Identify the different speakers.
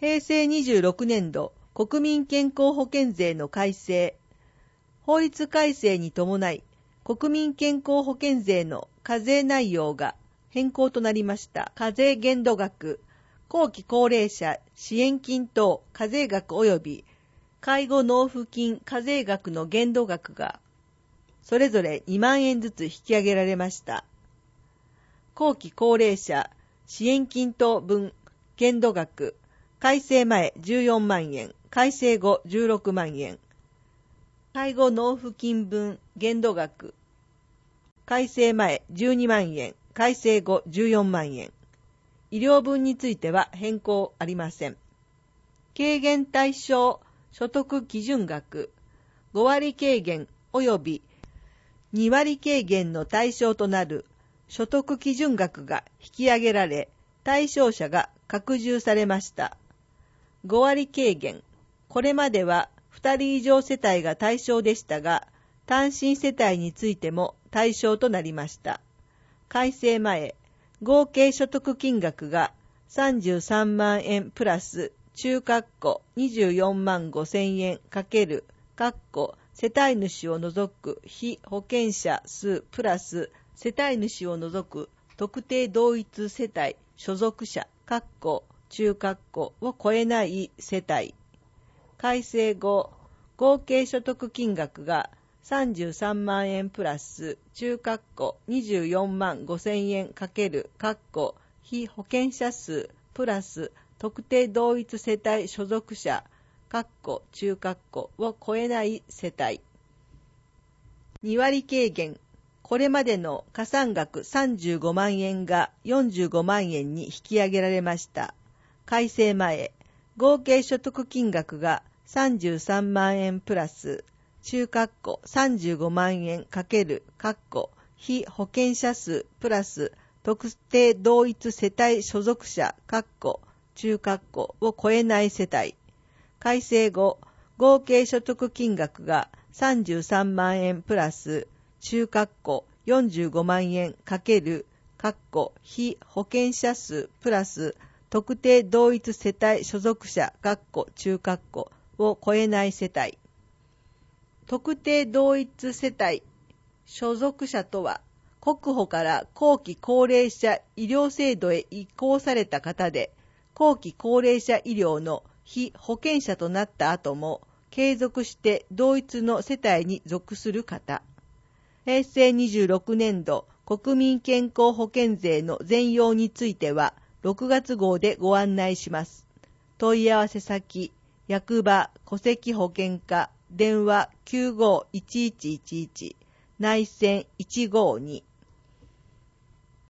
Speaker 1: 平成26年度国民健康保険税の改正。法律改正に伴い、国民健康保険税の課税内容が変更となりました。課税限度額、後期高齢者支援金等課税額及び介護納付金課税額の限度額がそれぞれ2万円ずつ引き上げられました。後期高齢者支援金等分限度額、改正前14万円、改正後16万円。介護納付金分限度額、改正前12万円、改正後14万円。医療分については変更ありません。軽減対象所得基準額、5割軽減及び2割軽減の対象となる所得基準額が引き上げられ、対象者が拡充されました。5割軽減、これまでは2人以上世帯が対象でしたが、単身世帯についても対象となりました。改正前、合計所得金額が33万円プラス中括弧24万5千円×世帯主を除く被保険者数プラス世帯主を除く特定同一世帯所属者中括弧を超えない世帯。改正後、合計所得金額が33万円プラス中括弧24万5千円×被保険者数プラス特定同一世帯所属者中括弧を超えない世帯。2割軽減、これまでの加算額35万円が45万円に引き上げられました。改正前、合計所得金額が33万円プラス中括弧35万円被保険者数プラス特定同一世帯所属者中括弧を超えない世帯。改正後、合計所得金額が33万円プラス中括弧45万円被保険者数プラス特定同一世帯所属者中括弧を超えない世帯。特定同一世帯所属者とは、国保から後期高齢者医療制度へ移行された方で、後期高齢者医療の被保険者となった後も、継続して同一の世帯に属する方。平成26年度国民健康保険税の全容については、6月号でご案内します。問い合わせ先、役場、戸籍保険課、電話95-1111、内線152。